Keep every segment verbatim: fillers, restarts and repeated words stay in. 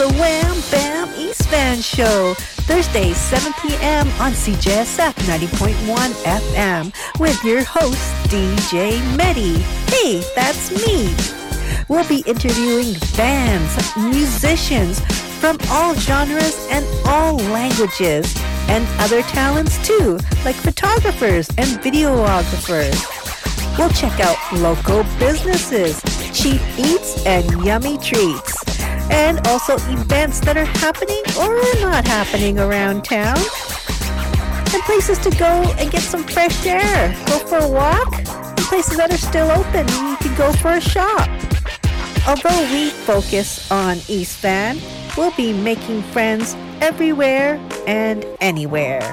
the Wham Bam East Van Show, Thursdays, seven p.m. on C J S F ninety point one F M with your host, D J Medi. Hey, that's me. We'll be interviewing bands, musicians from all genres and all languages, and other talents too, like photographers and videographers. We'll check out local businesses, cheap eats, and yummy treats. And also events that are happening or not happening around town. And places to go and get some fresh air. Go for a walk. And places that are still open. You can go for a shop. Although we focus on East Van, we'll be making friends everywhere and anywhere.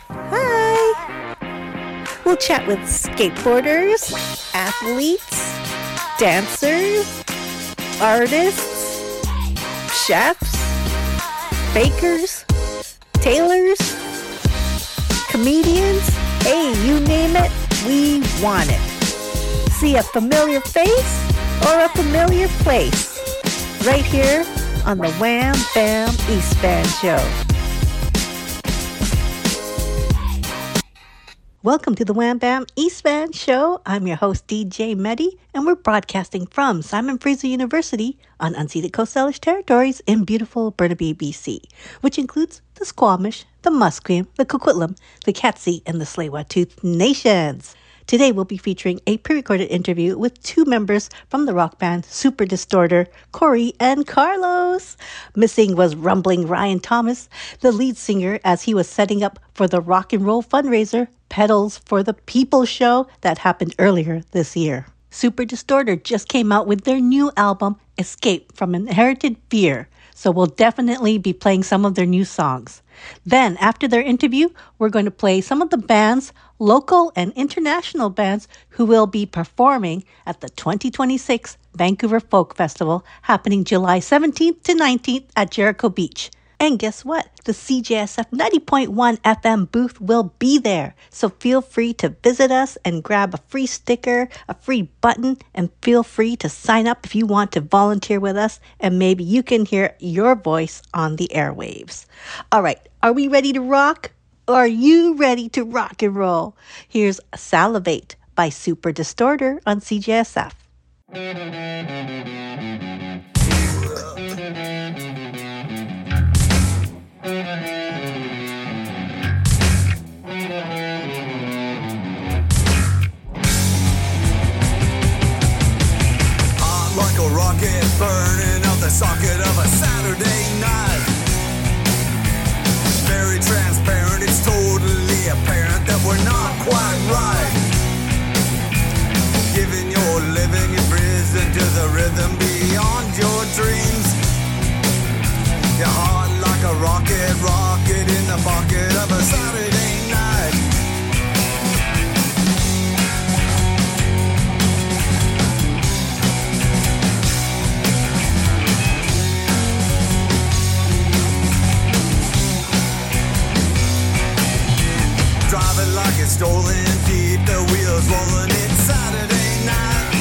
Hi! We'll chat with skateboarders, athletes, dancers, artists, chefs, bakers, tailors, comedians. Hey, you name it, we want it. See a familiar face or a familiar place right here on the Wham Bam East Van Show. Welcome to the Wham Bam East Van Show. I'm your host, D J Medi, and we're broadcasting from Simon Fraser University on unceded Coast Salish territories in beautiful Burnaby, B C, which includes the Squamish, the Musqueam, the Coquitlam, the Katzie, and the Tsleil-Waututh nations. Today we'll be featuring a pre-recorded interview with two members from the rock band Super Distorter, Corey and Carlos. Missing was Rumbling Ryan Thomas, the lead singer, as he was setting up for the rock and roll fundraiser Pedals for the People show that happened earlier this year. Super Distorter just came out with their new album, Escape from Inherited Fear, so we'll definitely be playing some of their new songs. Then, after their interview, we're going to play some of the bands, local and international bands, who will be performing at the twenty twenty-six Vancouver Folk Festival happening July seventeenth to nineteenth at Jericho Beach. And guess what? The C J S F ninety point one F M booth will be there. So feel free to visit us and grab a free sticker, a free button, and feel free to sign up if you want to volunteer with us, and maybe you can hear your voice on the airwaves. All right, are we ready to rock? Are you ready to rock and roll? Here's Salivate by Super Distorter on C J S F. Rocket burning out the socket of a Saturday night. Very transparent, it's totally apparent that we're not quite right. Giving your living, your prison to the rhythm beyond your dreams. You're hot like a rocket, rocket in the pocket of a Saturday night. Driving like it's stolen deep, the wheels rolling, it's Saturday night.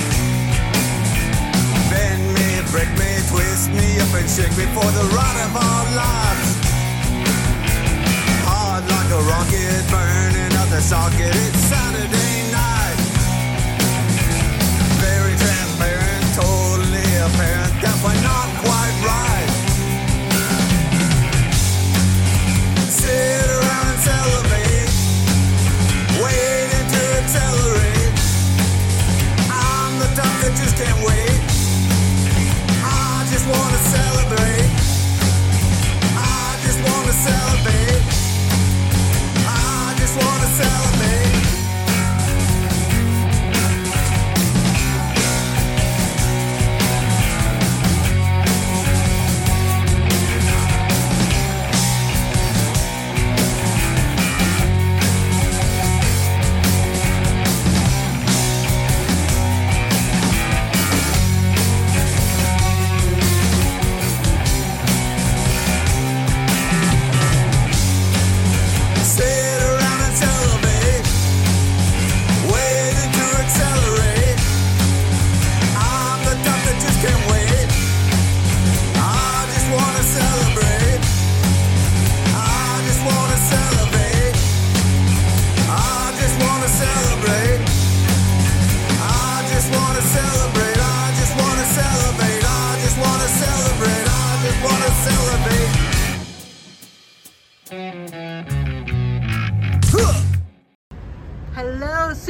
Bend me, break me, twist me up and shake me for the ride of our lives. Hard like a rocket, burning out the socket, it's Saturday night. Very transparent, totally apparent that we're not quite right. Sit around and celebrate, waiting to accelerate. I'm the type that just can't wait. I just wanna celebrate. I just wanna celebrate. I just wanna celebrate.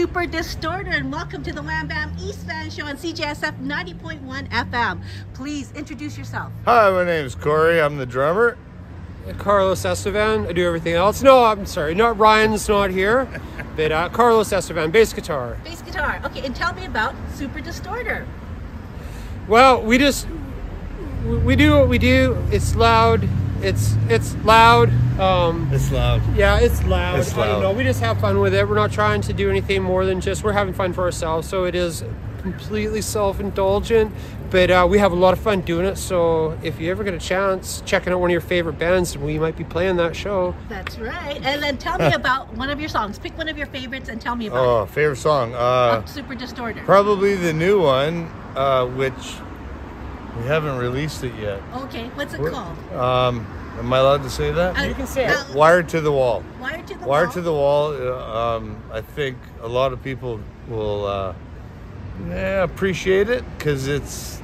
Super Distorter, and welcome to the Wham Bam East Van Show on C J S F ninety point one F M. Please introduce yourself. Hi, my name is Corey. I'm the drummer. Carlos Estevan. I do everything else. No, I'm sorry. Not Ryan's not here, but uh, Carlos Estevan, bass guitar. Bass guitar. Okay, and tell me about Super Distorter. Well, we just we do what we do. It's loud. It's it's loud. Um, It's loud. yeah, it's loud. It's I don't loud. know. We just have fun with it. We're not trying to do anything more than just we're having fun for ourselves. So it is completely self-indulgent, but uh, we have a lot of fun doing it. So if you ever get a chance, checking out one of your favorite bands, we might be playing that show. That's right. And then tell me about one of your songs. Pick one of your favorites and tell me about Oh, favorite song. Uh, it. Super Distorter. probably the new one, uh, which we haven't released it yet. Okay, what's it What- called? Um, am I allowed to say that? Uh, You can say it. uh, Wired to the Wall. Wired to the Wired Wall. to the Wall. uh, Um, I think a lot of people will uh, yeah, appreciate it because it's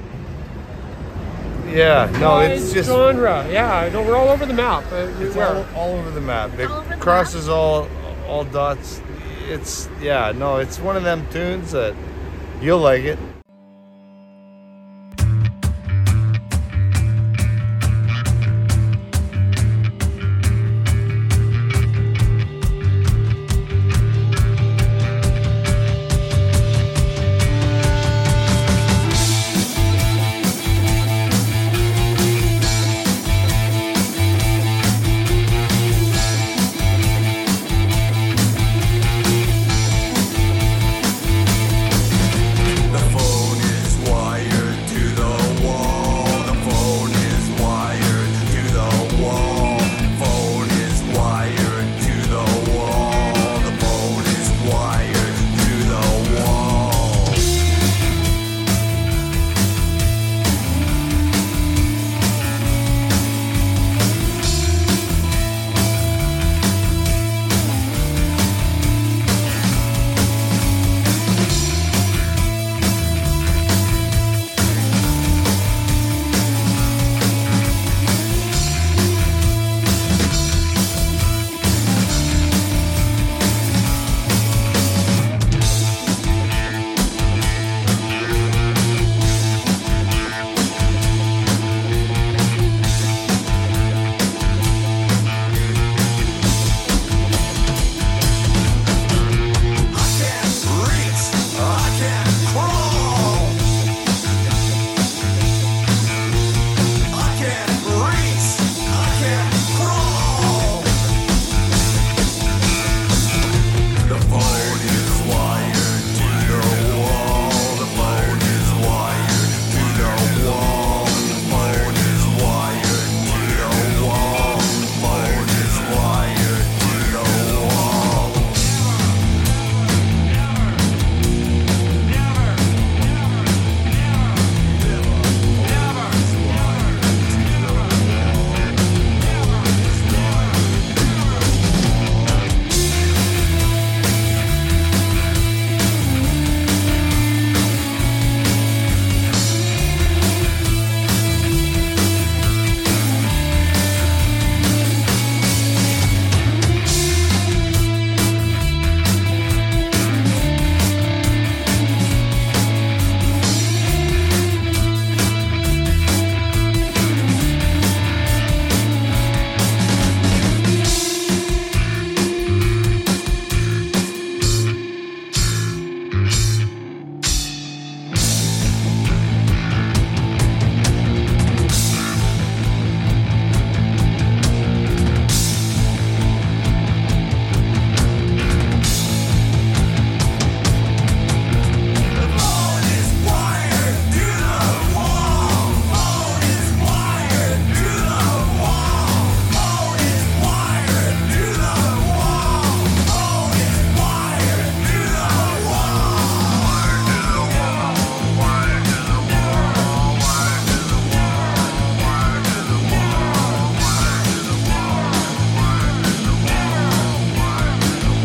yeah. No, Wide it's just genre. Yeah, no, we're all over the map. Uh, it's we're- all, all over the map. It all over the crosses all all dots. It's yeah. No, it's one of them tunes that you'll like it. The phone is wired to the wall. The phone is wired to the wall. Phone is wired to the wall. The phone is wired to the wall. I can't reach, I can't crawl. I can't reach, I can't crawl. The phone is wired to the wall. The phone is wired to the wall. The phone is wired to the wall. The phone is wired to the wall. The phone is wired to the wall. Phone is wired to the wall. Phone is wired to the wall. Phone is wired to the wall. Wired to the wall. Wired to the wall. Wired to the wall. Wired to the wall. Wired to the wall. Wired to the wall. Wired to the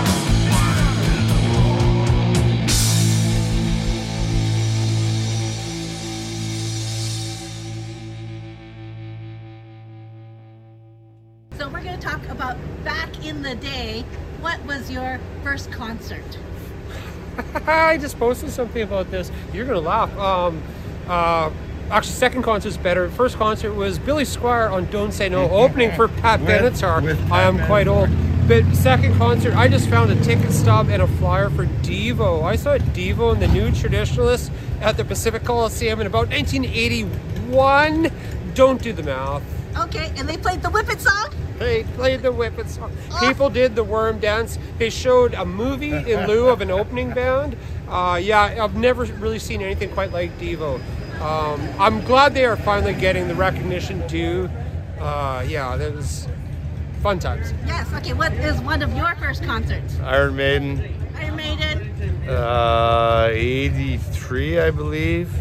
So we're going to talk about back in the day. What was your first concert? I just posted something about this. You're gonna laugh. Um, uh, actually, second concert's better. First concert was Billy Squire on Don't Say No, opening for Pat With- Benatar. with Pat I am quite old. But second concert, I just found a ticket stub and a flyer for Devo. I saw Devo and the New Traditionalists at the Pacific Coliseum in about nineteen eighty-one. Don't do the math. Okay, and they played the Whip It song? They played the Whip It song. People did the worm dance. They showed a movie in lieu of an opening band. Uh, yeah, I've never really seen anything quite like Devo. Um, I'm glad they are finally getting the recognition due. Uh, yeah, that was fun times. Yes, okay, what is one of your first concerts? Iron Maiden, Iron Maiden? uh, eighty-three, I believe,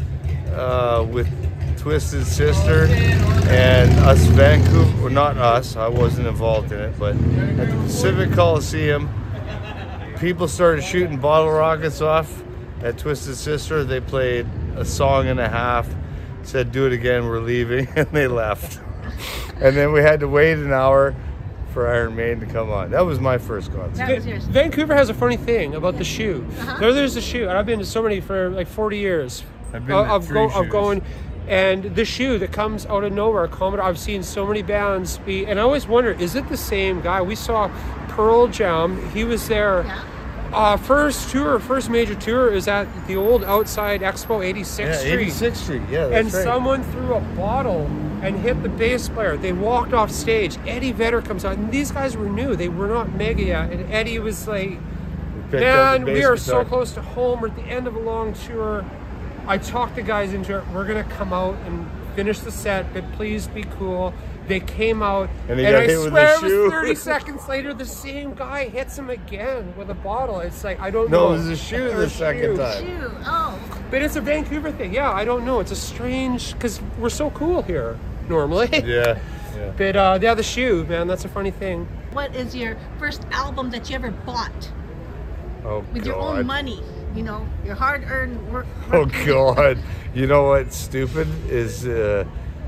uh, with Twisted Sister and us Vancouver, well, not us, I wasn't involved in it, but at the Pacific Coliseum, people started shooting bottle rockets off at Twisted Sister. They played a song and a half, said do it again, we're leaving, and they left. And then we had to wait an hour for Iron Maiden to come on. That was my first concert. That was yours. Vancouver has a funny thing about the shoe. Uh-huh. There, there's a shoe, and I've been to so many for like forty years. I've been of, to of, three go, of shoes. going, and the shoe that comes out of nowhere, Commodore. I've seen so many bands be, and I always wonder, is it the same guy? We saw Pearl Jam. He was there. Yeah. Uh, first tour, first major tour is at the old Outside Expo, eighty-sixth Yeah, Street. eighty-sixth Street, yeah, that's And right. someone threw a bottle and hit the bass player. They walked off stage. Eddie Vedder comes out, and these guys were new. They were not mega yet. And Eddie was like, Picked up the man, we bass are guitar. so close to home. We're at the end of a long tour. I talked the guys into it. We're going to come out and finish the set, but please be cool. They came out, And and, he got I hit with swear the it was shoe. thirty seconds later, the same guy hits him again with a bottle. It's like, I don't No, know. it was a shoe Or the a second shoe. time. Shoe, oh. But it's a Vancouver thing. Yeah, I don't know. It's a strange, because we're so cool here normally. Yeah, yeah. But uh, yeah, the shoe, man, that's a funny thing. What is your first album that you ever bought Oh, with God. your own money? You know, your hard-earned work. Oh, God. You know what's stupid is uh,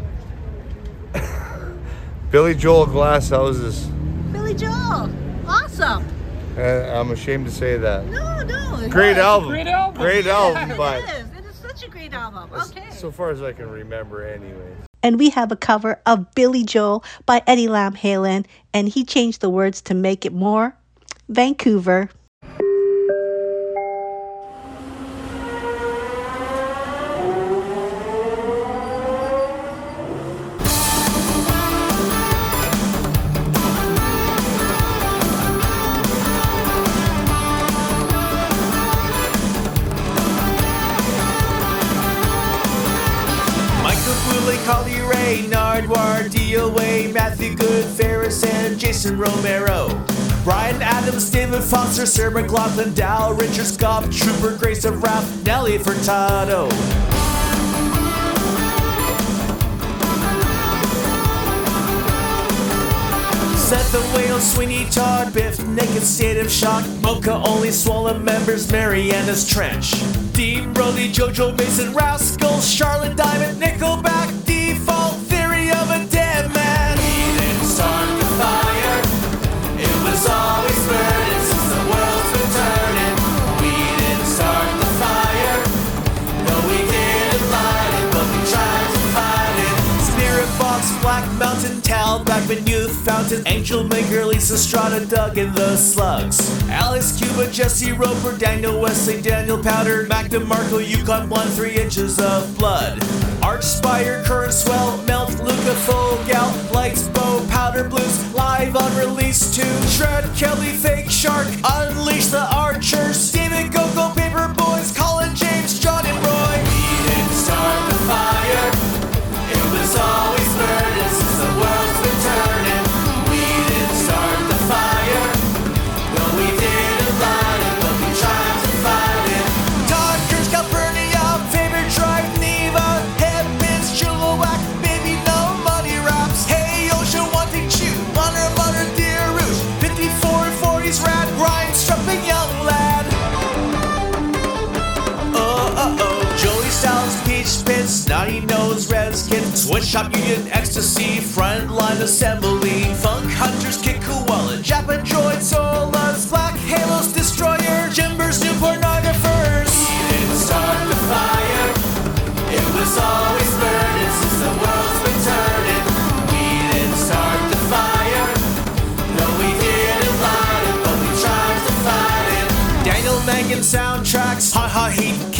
Billy Joel Glass Houses. Billy Joel. Awesome. Uh, I'm ashamed to say that. No, no. Great yes. album. Great album. Great Yeah. album, It but is. It is such a great album. Okay. so far as I can remember anyway. And we have a cover of Billy Joel by Eddie Lam Halen, and he changed the words to make it more Vancouver. Michael Bublé, Carly Rae, Nardwuar, D O A, Matthew Good, Ferris, and Jason Romero. Brian Adams, David Foster, Sarah McLaughlin, Dal, Richard Scott, Trooper, Grace of Wrath, Nelly Furtado. Seth the Whale, Sweeney Todd, Biff, Naked State of Shock, Mocha, Only Swollen Members, Mariana's Trench. Dean Brody, Jojo Mason, Rascals, Charlotte Diamond, Nickelback, Default Theory of a Dead Man. We didn't start the fire, it was always burning since the world's been turning. We didn't start the fire, no we didn't light it, but we tried to fight it. Spirit Box, Black Mountain, Tal, Backman Youth Fountain, Angel Maker, Lisa Strada, Doug and the Slugs. Alex Cuba, Jesse Roper, Daniel Wesley, Daniel Powder, Mac DeMarco, Yukon One, Three Inches of Blood. Archspire, Current Swell, Melt, Luca, Full Gal, Lights, Bow, Powder Blues, live on release two. Shred, Kelly, Fake Shark, Unleash the Archers, David Gogo, Paper Boys, Colin James, John and Roy. We didn't start the fire, it was always burning since the world's been turning. We didn't start the fire, no we didn't light it, but we tried to fight it. Todd Kurz, Calpurnia, Favorite Drive, Neva, Headpins, Chilliwack, Baby No Money Raps. Hey Ocean, Wanting Chew, Honor, Mother, Dear Rouge, fifty-four forties Rad, Grind, Strumping Young Lad. Oh, uh oh, Joey Styles, Peach Pits, Snotty Nose, Redskin, Switch Shop Union, Ecstasy, Frontline Assembly, Funk Hunters, Kid Koala, Japan Droid, Solas, Black Halos, Destroyer, Jimbers, Newport,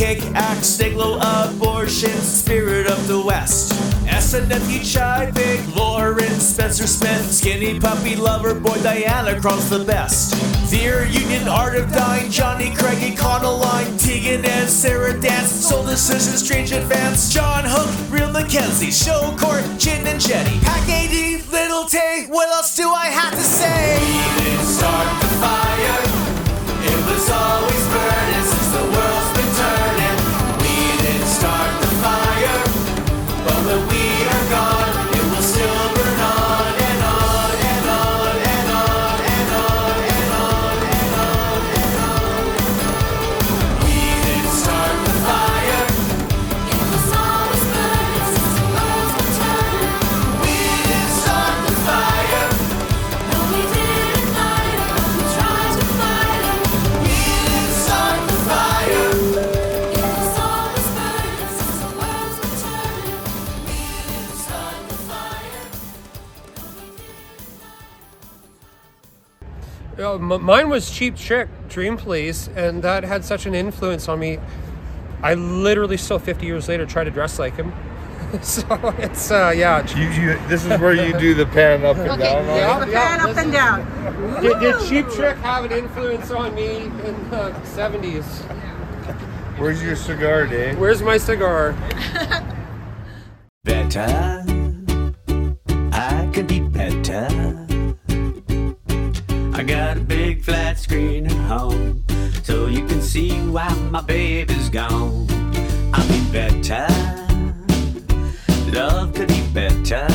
kick-axe, Stiglo, abortion, spirit of the West. S N F U Chai Pig, Lauren Spencer Smith, skinny puppy lover boy Diana Krall's the best. Dear Union, Art of Dying, Johnny Craigie, Conaline, Tegan and Sarah Dance, Soul Decision, Strange Advance, John Hook, Real Mackenzie, Show Court, Chin and Jetty, Pack eighty, Little Tay, what else do I have to say? We didn't start the fire, it was always burning since the world's been turning. We didn't start the fire, but when we are gone, it will still burn on and on and on and on and on and on and on and on. We didn't start the fire, it was always burning since the world's been turning. We didn't start the fire, no we didn't fight it, but we tried to fight it. We didn't start the fire, it was always burning since the world's been turning. We didn't start the fire, no we didn't. Uh, m- mine was Cheap Trick, Dream Please, and that had such an influence on me. I literally still fifty years later try to dress like him. So it's, uh, yeah. You, you, this is where you do the pan up and Okay, down on Yeah. it? pan up and down. Did, did Cheap Trick have an influence on me in the seventies? Where's your cigar, Dave? Where's my cigar? Better, I could be better. I got a big flat screen at home, so you can see why my baby's gone. I'll be better, love could be better.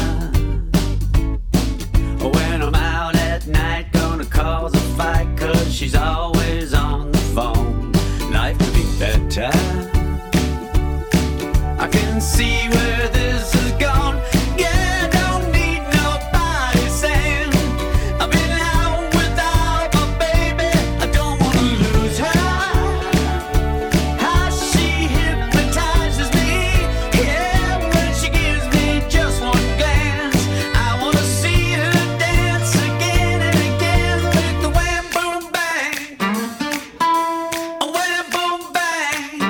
When I'm out at night, gonna cause a fight, cause she's always on the phone. Life could be better, I can see where this has gone. Yeah, I don't need nobody saying I've been out without my baby. I don't wanna lose her. How she hypnotizes me. Yeah, when she gives me just one glance, I wanna see her dance again and again with the wham boom bang. A wham boom bang.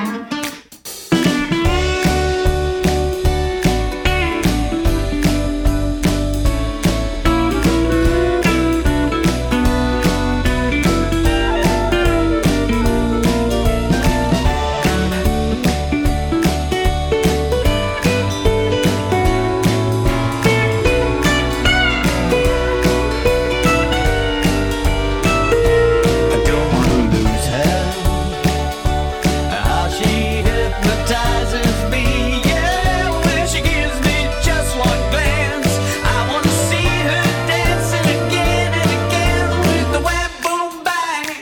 I don't wanna lose her. How she hypnotizes me. Yeah, when she gives me just one glance, I wanna see her dancing again and again with the wham boom bang.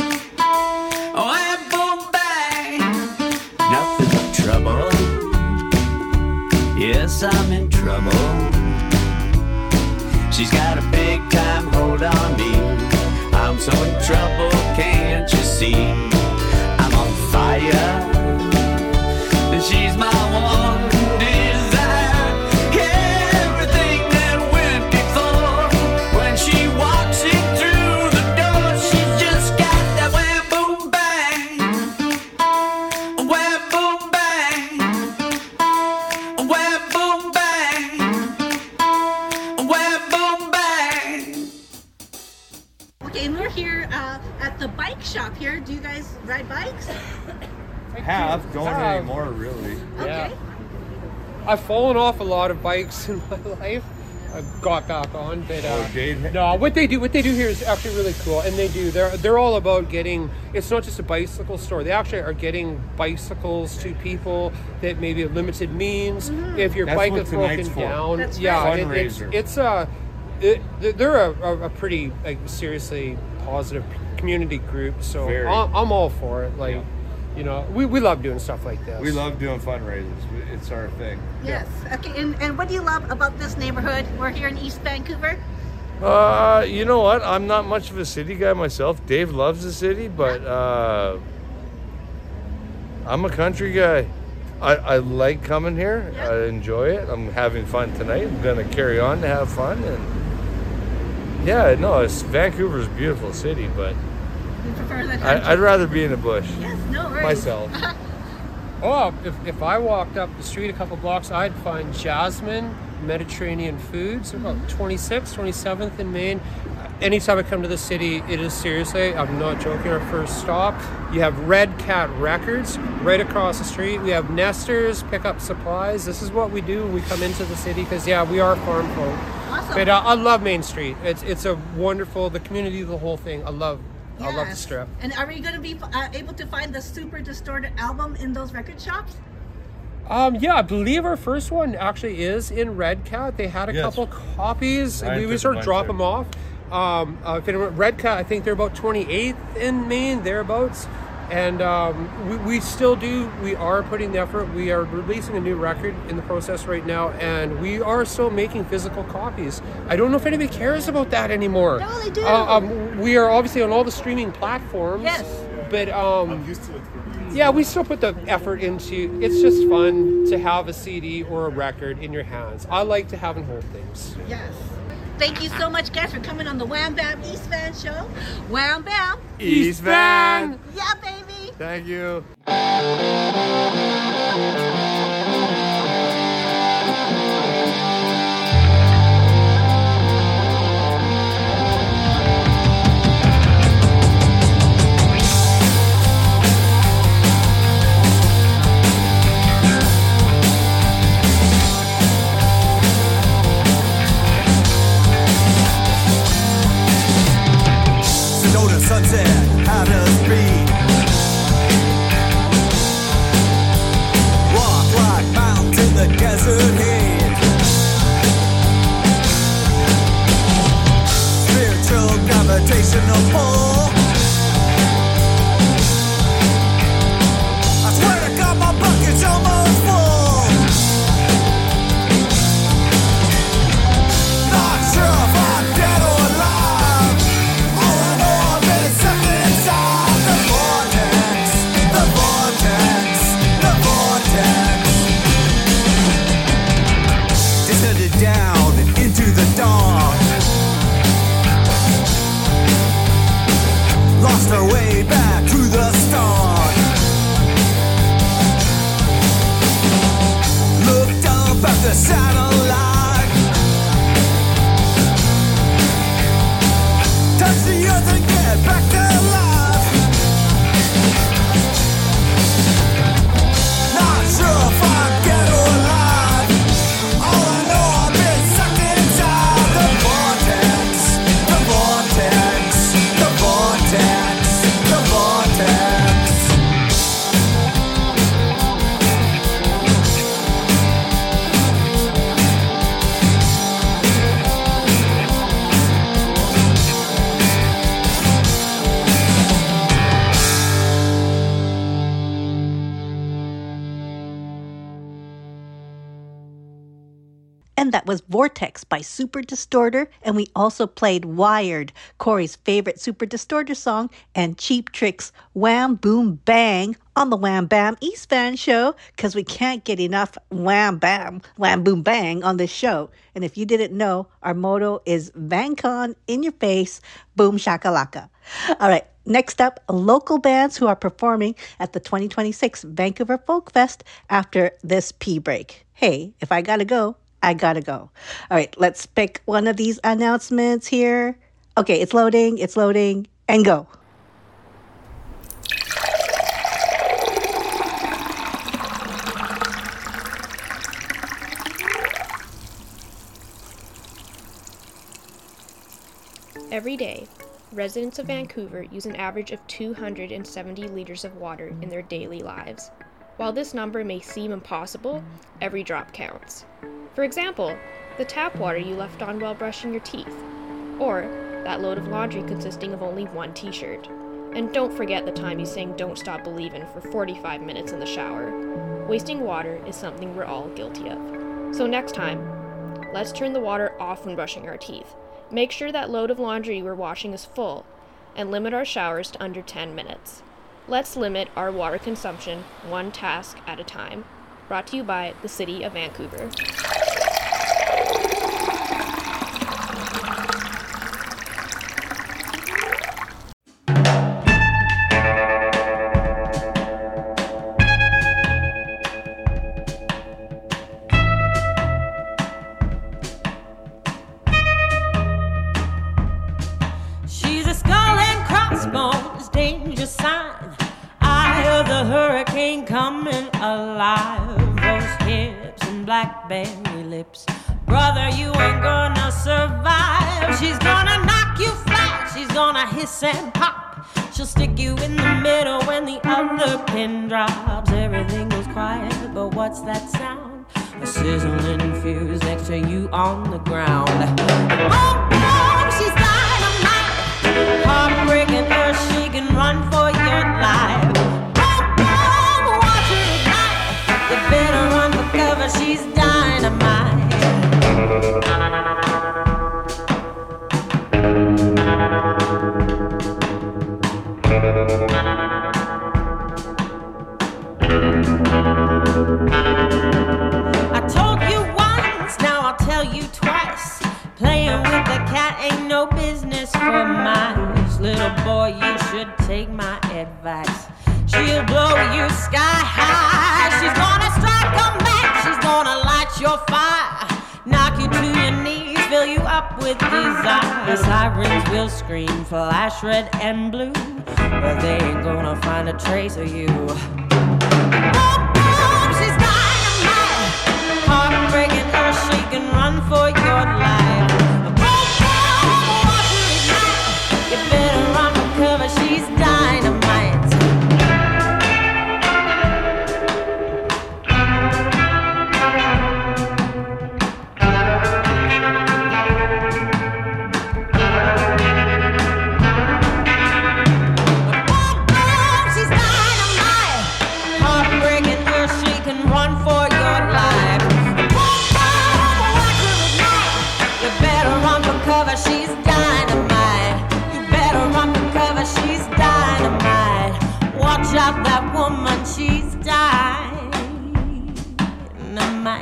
Wham boom bang. Nothing but trouble. Yes, I'm in trouble. She's got a big time hold on me. I'm so in trouble, can't you see? I'm on fire. She's my one desire. Everything that went before. When she walks in through the door, she's just got that wham boom bang. Wham boom bang. Wham boom bang. Wham boom bang. Okay, and we're here uh, at the bike shop here. Do you guys ride bikes? Have, don't Have. anymore, really. Okay. I've fallen off a lot of bikes in my life. I've got back on, but uh, Oh, Dave- no, what they do, what they do here is actually really cool, and they do. They're they're all about getting. It's not just a bicycle store. They actually are getting bicycles to people that maybe have limited means. If your That's bike what is broken tonight's for. down, That's yeah, right. it, it's Fundraiser. it's a. It, they're a, a, a pretty like seriously positive community group, so Very. I'm, I'm all for it. Like, Yeah. you know, we, we love doing stuff like this. We love doing fundraisers. It's our thing. Yes. Okay, and, and what do you love about this neighborhood? We're here in East Vancouver. Uh, you know what? I'm not much of a city guy myself. Dave loves the city, but uh, I'm a country guy. I, I like coming here. Yeah. I enjoy it. I'm having fun tonight. I'm gonna carry on to have fun, and yeah, no, it's Vancouver's a beautiful city, but You prefer the country? I, I'd rather be in the bush Yes, no worries. myself. Oh, if, if I walked up the street a couple blocks, I'd find Jasmine Mediterranean Foods, about twenty-sixth, twenty-seventh in Maine. Anytime I come to the city, it is seriously, I'm not joking, our first stop. You have Red Cat Records right across the street. We have Nesters, pick up supplies. This is what we do when we come into the city because, yeah, we are farm folk. Awesome. But uh, I love Main Street. It's it's a wonderful, the community, the whole thing. I love I love the Yes. strip. And are we going to be uh, able to find the Super Distorted album in those record shops? Um, yeah, I believe our first one actually is in Red Cat. They had a Yes. couple copies, and Ryan we would took sort a of drop bunch them off. Um, uh, if anyone, Red Cat, I think they're about twenty-eighth in Maine, thereabouts. And um, we, we still do, we are putting the effort. We are releasing a new record in the process right now, and we are still making physical copies. I don't know if anybody cares about that anymore. No, they do. Uh, um, we are obviously on all the streaming platforms. Yes. But um, yeah, we still put the effort into. It's just fun to have a C D or a record in your hands. I like to have and hold things. Yes. Thank you so much, guys, for coming on the Wham Bam East Van Show. Wham Bam. East Van. Yeah, baby. Thank you. Sonora sunset, how does beat? Walk like mountains in the desert heat. Spiritual gravitational pull. I swear to God, my bucket's almost full. Not sure if I'm dead or alive. All I know, I've been sucked inside the vortex, the vortex, the vortex. Descended down into the dark. Lost our way back to the start. Looked up at the satellite. Touch the earth and get back to life. Not sure if I'm dead or alive. All I know, I've been sucked inside the vortex, the vortex, the vortex, the vortex. And that was Vortex by Super Distorter. And we also played Wired, Corey's favorite Super Distorter song, and Cheap Trick's Wham Boom Bang on the Wham Bam East Van Show, because we can't get enough Wham Bam, Wham Boom Bang on this show. And if you didn't know, our motto is VanCon in your face, boom shakalaka. All right. Next up, local bands who are performing at the twenty twenty-six Vancouver Folk Fest after this pee break. Hey, if I gotta go, I gotta go. All right, let's pick one of these announcements here. Okay, it's loading, it's loading, and go. Every day, residents of Vancouver use an average of two hundred seventy liters of water in their daily lives. While this number may seem impossible, every drop counts. For example, the tap water you left on while brushing your teeth, or that load of laundry consisting of only one t-shirt. And don't forget the time you sang Don't Stop Believin' for forty-five minutes in the shower. Wasting water is something we're all guilty of. So next time, let's turn the water off when brushing our teeth. Make sure that load of laundry we're washing is full, and limit our showers to under ten minutes. Let's limit our water consumption one task at a time. Brought to you by the City of Vancouver. blackberry lips. Brother, you ain't gonna survive. She's gonna knock you flat. She's gonna hiss and pop. She'll stick you in the middle when the other pin drops. Everything goes quiet, but what's that sound? A sizzling fuse next to you on the ground. Boom, boom, she's dynamite. Heartbreaking her, she can run for your life. Boom, boom, watch her ignite. You better run for cover, she's dynamite. I told you once, now I'll tell you twice. Playing with the cat ain't no business for mice. Little boy, you should take my advice. She'll blow you sky high. She's gonna strike a match. She's gonna light your fire. Knock you to your knees, fill you up with desire. Sirens will scream, flash red and blue, but they ain't gonna find a trace of you. Boom, boom, she's dynamite. Heartbreaking her, she can run for your life. Boom, boom, watch her ignite. You better run for cover, she's dynamite. She's dynamite. You better run for cover, she's dynamite. Watch out, that woman, she's dynamite.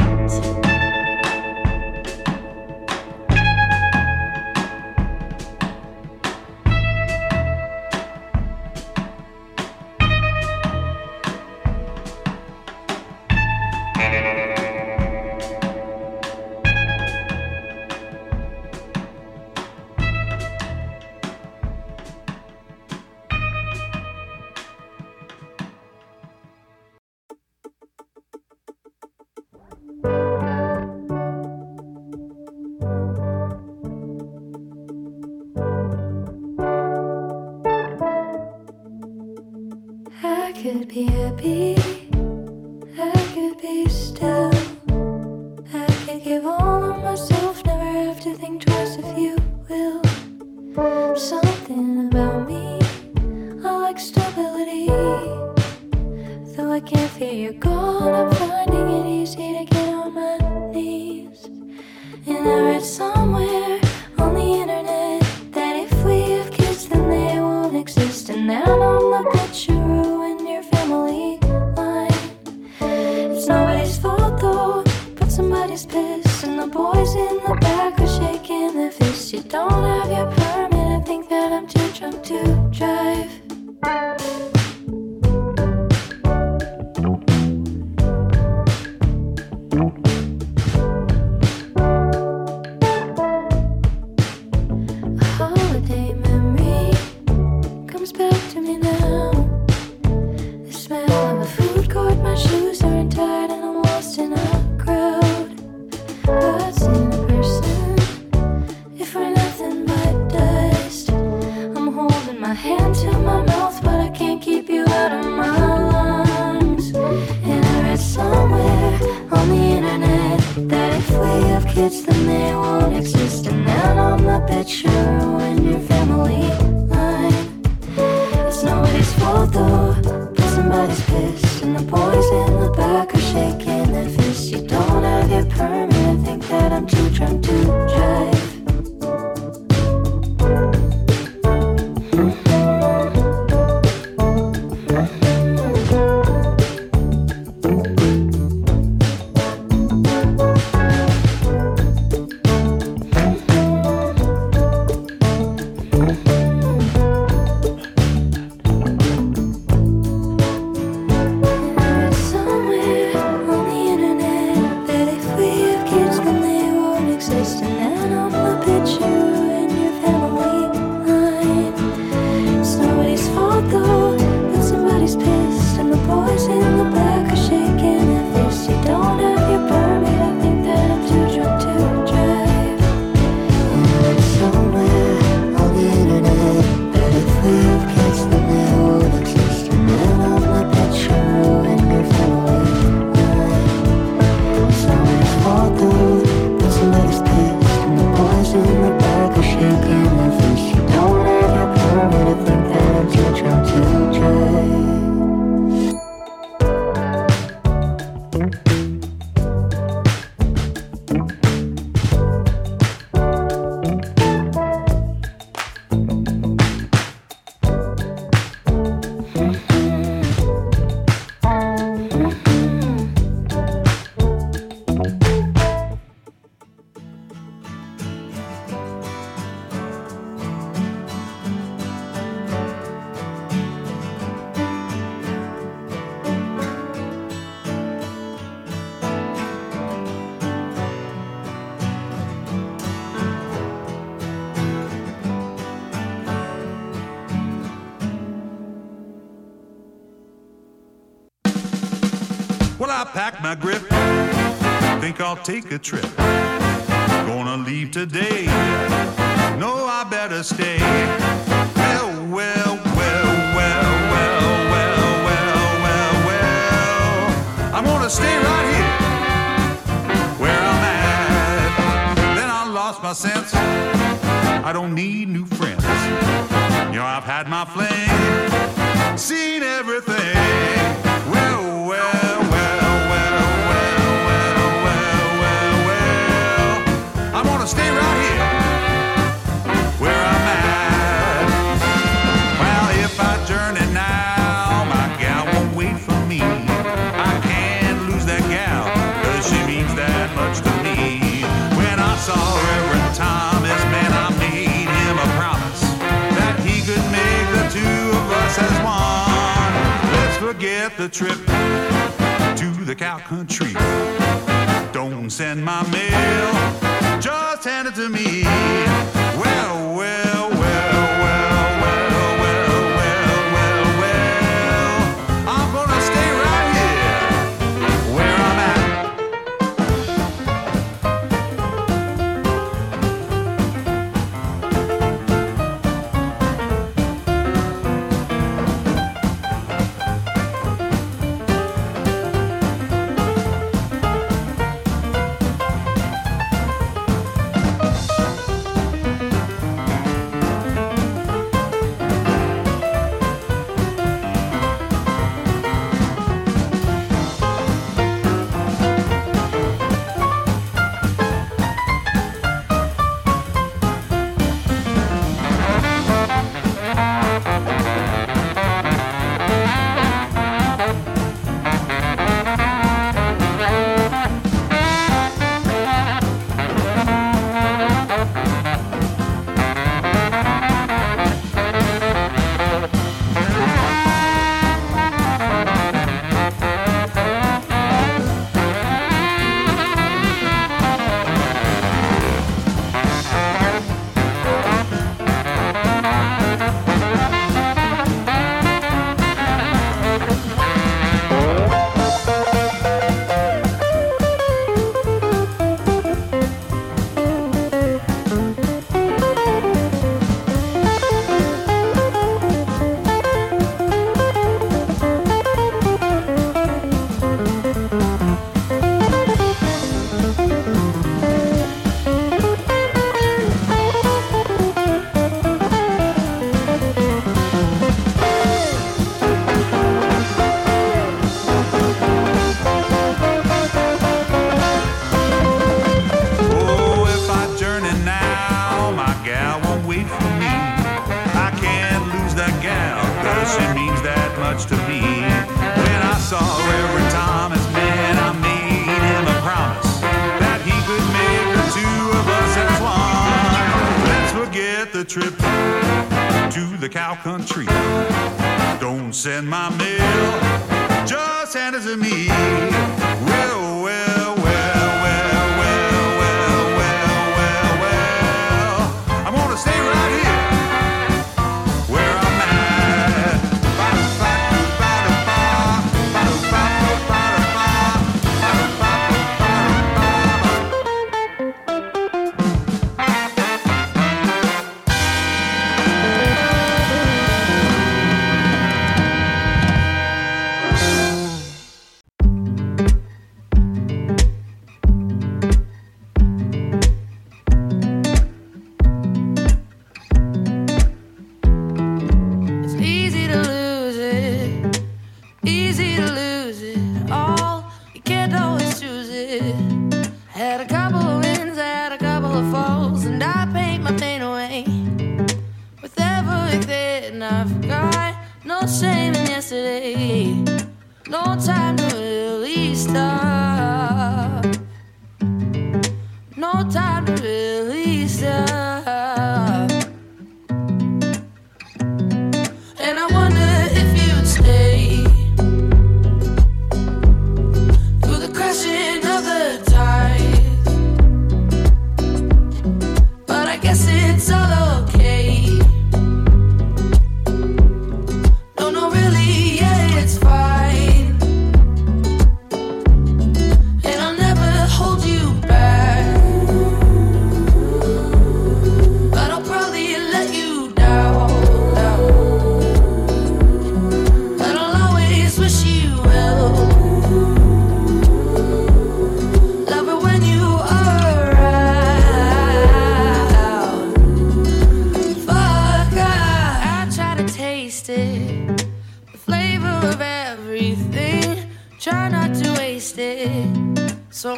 I could be happy, I could be still. I could give all of myself, never have to think twice if you will. Something about me, I like stability. Though I can't feel you're gone, I'm finding it easy to get on my knees. And I read somewhere on the internet that if we have kids then they won't exist. And now I'm the picture ruin your family line. It's nobody's fault though, but somebody's pissed. And the boys in the back are shaking their fists. You don't have your permit, I think that I'm too drunk to drive. Somewhere on the internet that if we have kids then they won't exist. And then I'm I pack my grip, think I'll take a trip. Gonna leave today, no, I better stay. Well, well, well, well, well, well, well, well, well, I'm gonna stay right here where I'm at. Then I lost my sense, I don't need new friends. You know, I've had my fling, seen everything. Well, well, well, well, well, well, well, well, well, I'm gonna stay right here where I'm at. Well, if I journey now, my gal won't wait for me. I can't lose that gal, cause she means that much to me. When I saw Reverend Thomas, man, I made him a promise that he could make the two of us as one. Let's forget the trip to the cow country. Don't send my mail, just hand it to me. Well, well, well, well, well, well, well, well, well, I'm gonna stay right here where I'm at. Trip to the cow country. Don't send my mail, just hand it to me. Well, well, well, well, well, well, well, well, well, I'm gonna stay right here where I'm at. No, no, really, yeah, it's fine.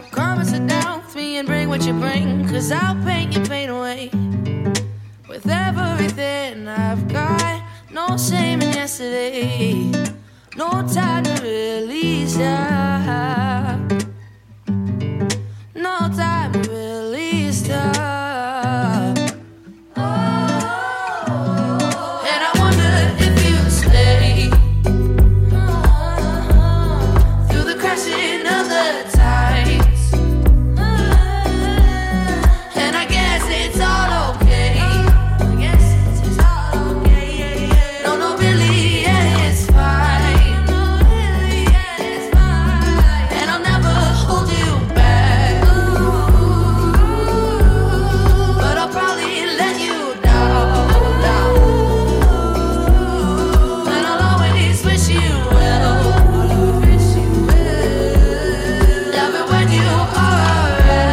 Come and sit down with me and bring what you bring, 'cause I'll paint your pain away with everything I've got. No shame in yesterday, no time to release ya. No time to release ya. And I wonder if you stay through the crashing of the tides. And I guess it's all okay. I guess it's all okay. No, no, really, yeah, it's fine. No, really, yeah, it's fine. And I'll never hold you back. But I'll probably let you down, down. And I'll always wish you well. Wish you well. Love it when you are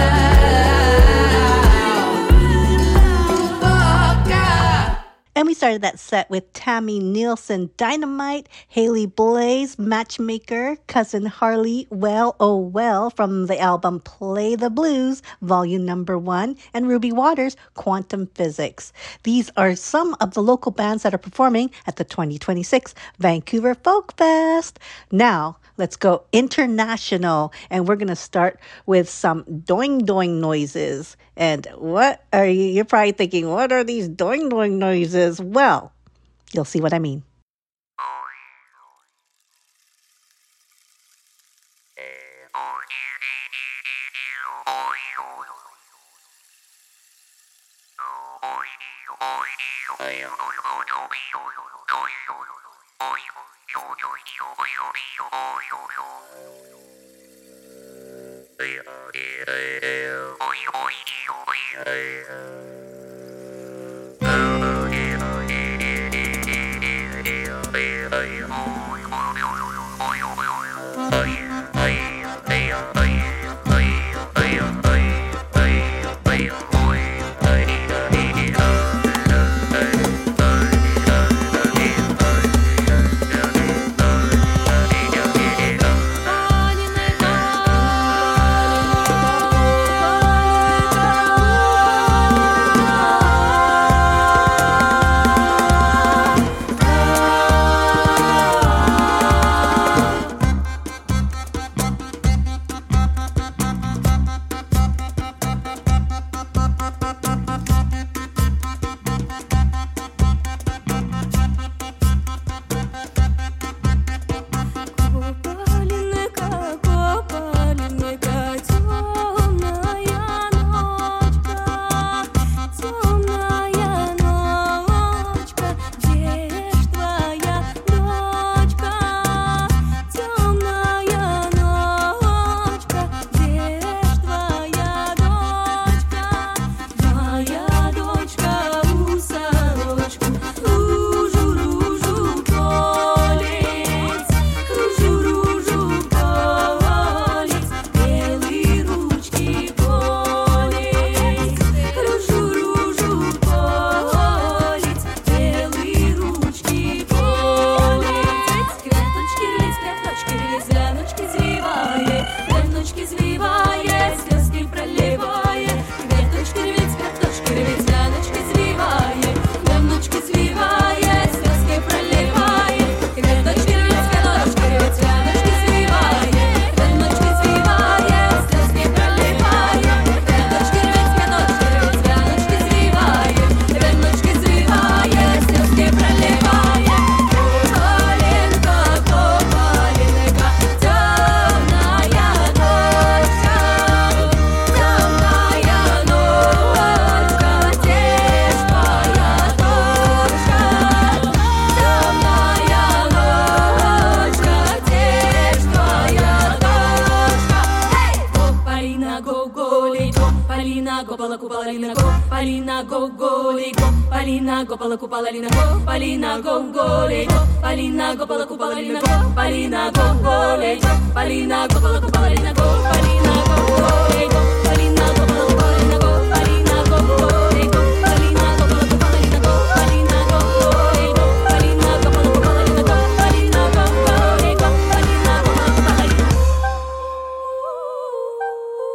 around. Fuck God. And we started that set with Tammy Nielsen, Dynamite, Haley Blaze, Matchmaker, Cousin Harley, Well, Oh Well, from the album Play the Blues, volume number one, and Ruby Waters, Quantum Physics. These are some of the local bands that are performing at the twenty twenty-six Vancouver Folk Fest. Now, let's go international, and we're going to start with some doing doing noises. And what are you, you're probably thinking, what are these doing doing noises? Well, you'll see what I mean. Gopala Kupalina Go, Palina Go Goli Go, Palina Gopala Kupalina Go, Palina Go Goli Go, Palina Gopala Kupalina Go, Palina Go Goli Go, Palina Gopala Kupalina Go, Palina Go Goli Go, Palina Gopala Kupalina Go, Palina Go Goli Go, Palina Gopala Kupalina Go, Palina Go Goli Go, Palina Gopala Kupalina Go, Palina Go Goli Go, Palina Gopala Kupalina.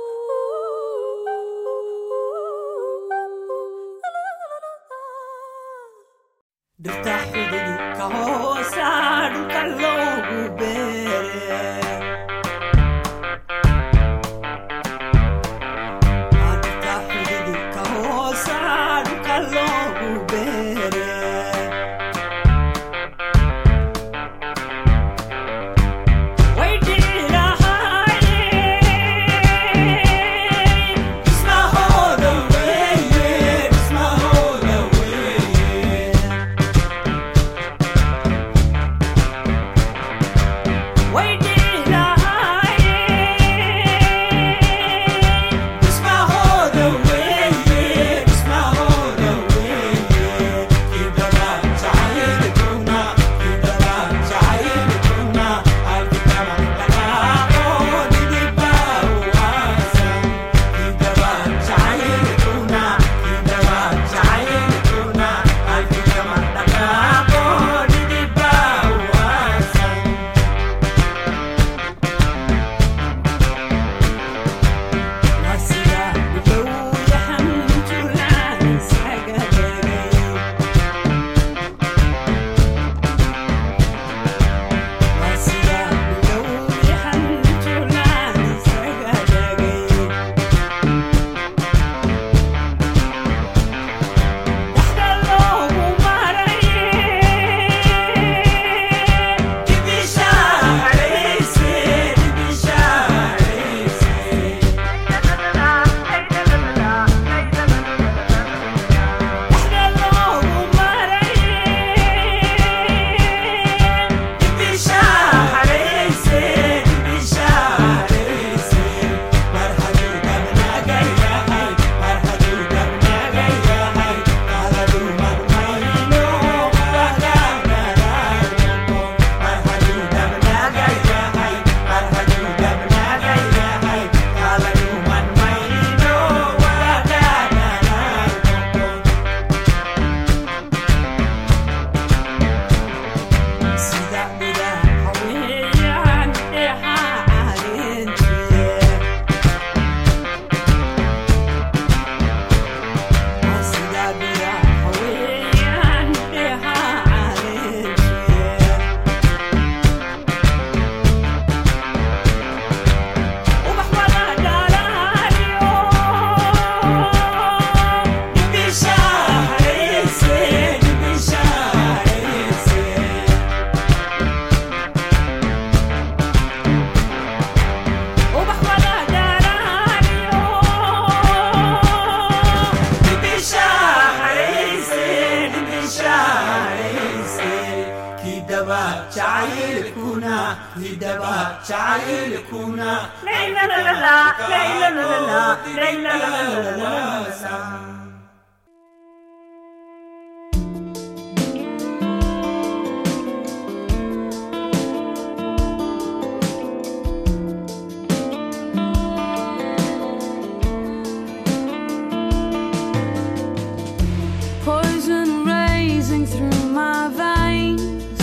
Poison racing through my veins,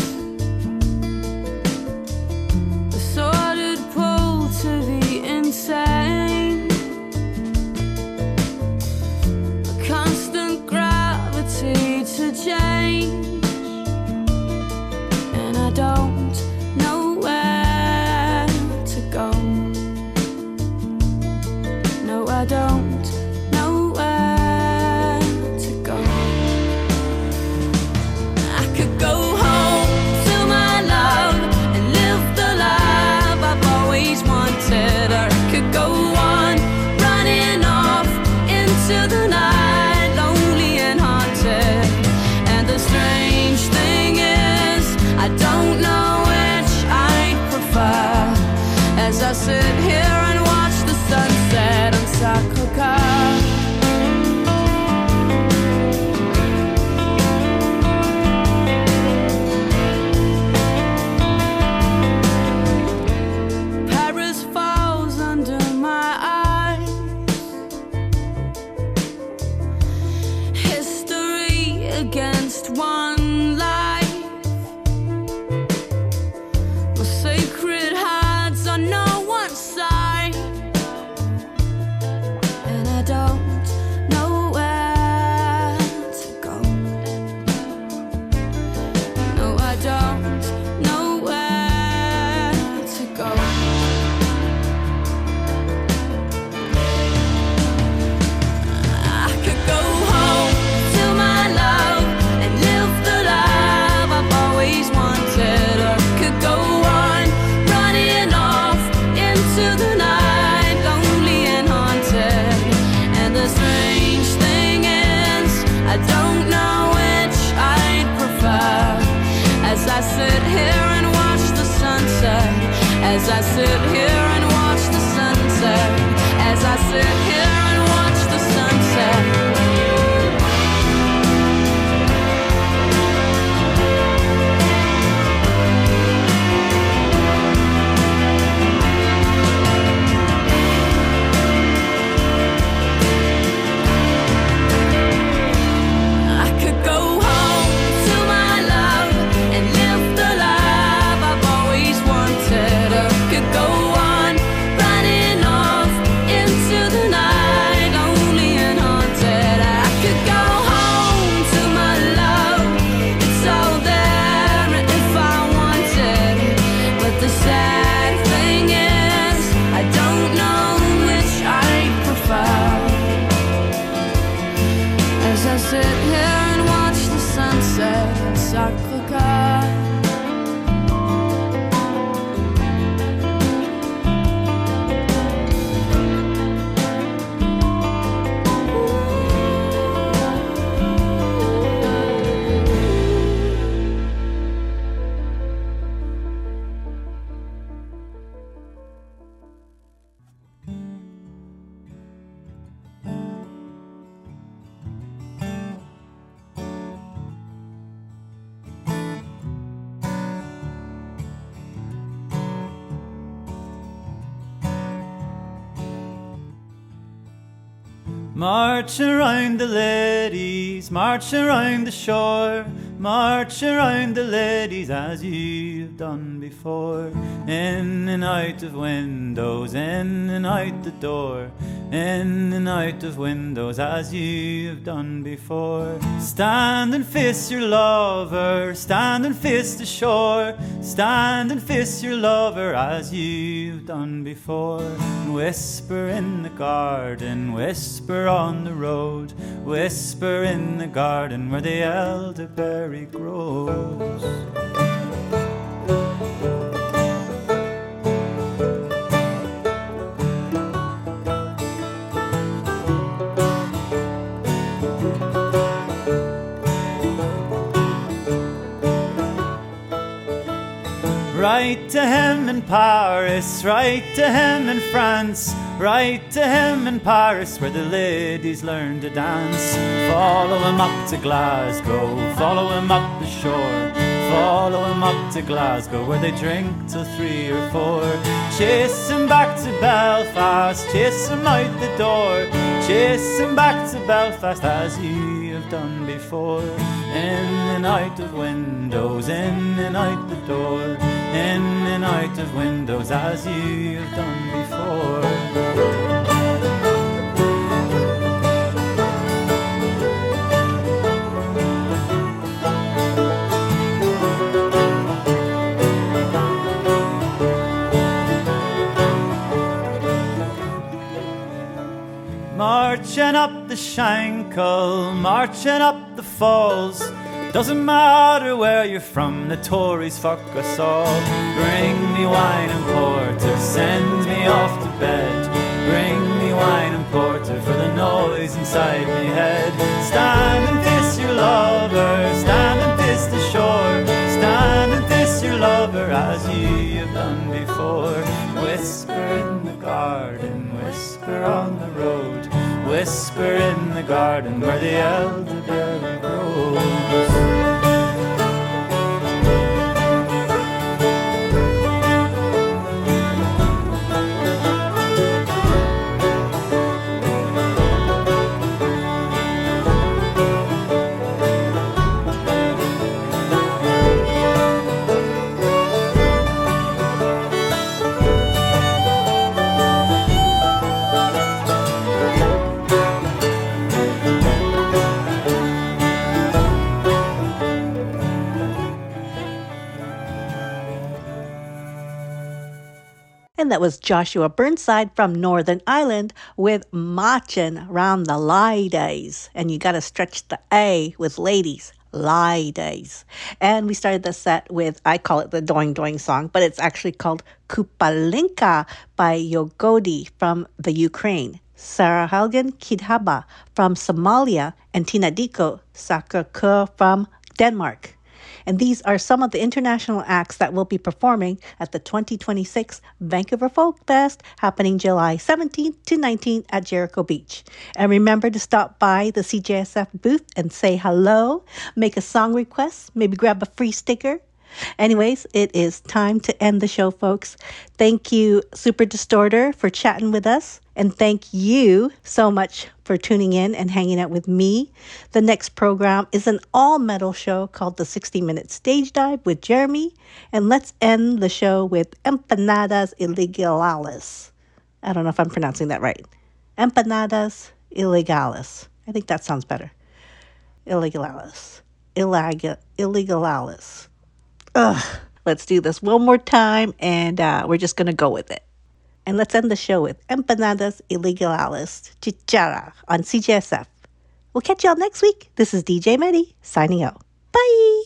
a sordid pull to the insane, a constant gravity to change, and I don't know where to go. No, I don't. As I sit here and watch the sunset on Sakura. March around the ladies, march around the shore, march around the ladies as you've done before. In and out of windows, in and out the door, in and out of windows as you've done before. Stand and face your lover, stand and face the shore, stand and face your lover as you've done before. Whisper in the garden, whisper on the road, whisper in the garden where the elderberry grows. Write to him in Paris, write to him in France, write to him in Paris where the ladies learn to dance. Follow him up to Glasgow, follow him up the shore, follow him up to Glasgow where they drink till three or four. Chase him back to Belfast, chase him out the door, chase him back to Belfast as you have done before. In and out of windows, in and out the door, in and out of windows as you have done before. Marching up the Shankill, marching up the falls, doesn't matter where you're from, the Tories fuck us all. Bring me wine and porter, send me off to bed. Bring me wine and porter for the noise inside me head. Stand and kiss your lover, stand and kiss the shore, stand and kiss your lover as you have done before. Whisper in the garden, whisper on the road, whisper in the garden where the elderberry grows. And that was Joshua Burnside from Northern Ireland with Marchin' Round the Ladies. And you got to stretch the A with ladies. Ladies. And we started the set with, I call it the Doing Doing song, but it's actually called Kupalinka by Yogodi from the Ukraine, Sarah Helgen Kidhaba from Somalia, and Tina Diko Sakakur from Denmark. And these are some of the international acts that will be performing at the twenty twenty-six Vancouver Folk Fest happening July seventeenth to nineteenth at Jericho Beach. And remember to stop by the C J S F booth and say hello, make a song request, maybe grab a free sticker. Anyways, it is time to end the show, folks. Thank you, Super Distorter, for chatting with us. And thank you so much for tuning in and hanging out with me. The next program is an all-metal show called the sixty minute Stage Dive with Jeremy. And let's end the show with Empanadas Ilegales. I don't know if I'm pronouncing that right. Empanadas Ilegales. I think that sounds better. Ilegales. Illeg- Ilegales. Ugh. Let's do this one more time, and uh, we're just going to go with it. And let's end the show with Empanadas Ilegales Chichara on C J S F. We'll catch y'all next week. This is D J Medi signing out. Bye!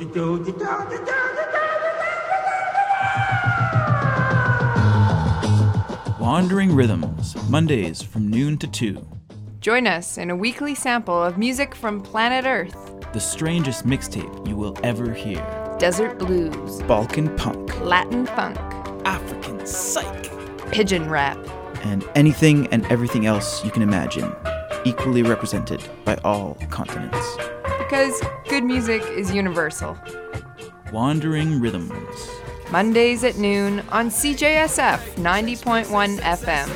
Wandering Rhythms, Mondays from noon to two. Join us in a weekly sample of music from planet Earth. The strangest mixtape you will ever hear. Desert blues. Balkan punk. Latin funk. African psych. Pigeon rap. And anything and everything else you can imagine, equally represented by all continents. Because good music is universal. Wandering Rhythms. Mondays at noon on C J S F ninety point one F M.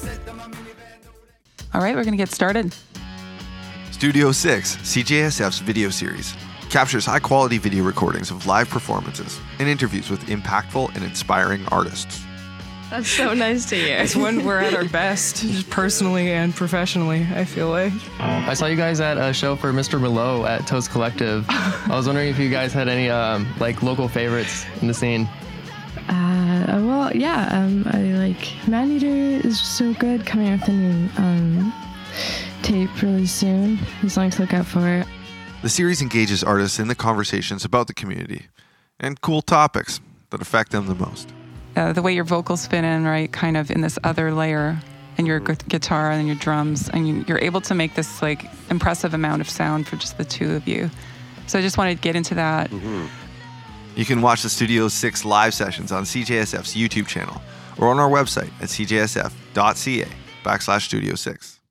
All right, we're going to get started. Studio six, C J S F's video series, captures high-quality video recordings of live performances and interviews with impactful and inspiring artists. That's so nice to hear. It's when we're at our best, just personally and professionally, I feel like. I saw you guys at a show for Mister Below at Toast Collective. I was wondering if you guys had any um, like local favorites in the scene. Uh, well, yeah, um, I like Maneater is so good, coming out with a new um, tape really soon. There's something to look out for. The series engages artists in the conversations about the community and cool topics that affect them the most. Uh, the way your vocals fit in, right, kind of in this other layer, and your gu- guitar and your drums, and you, you're able to make this like impressive amount of sound for just the two of you. So I just wanted to get into that. Mm-hmm. You can watch the Studio six live sessions on C J S F's YouTube channel or on our website at c j s f dot c a backslash studio six.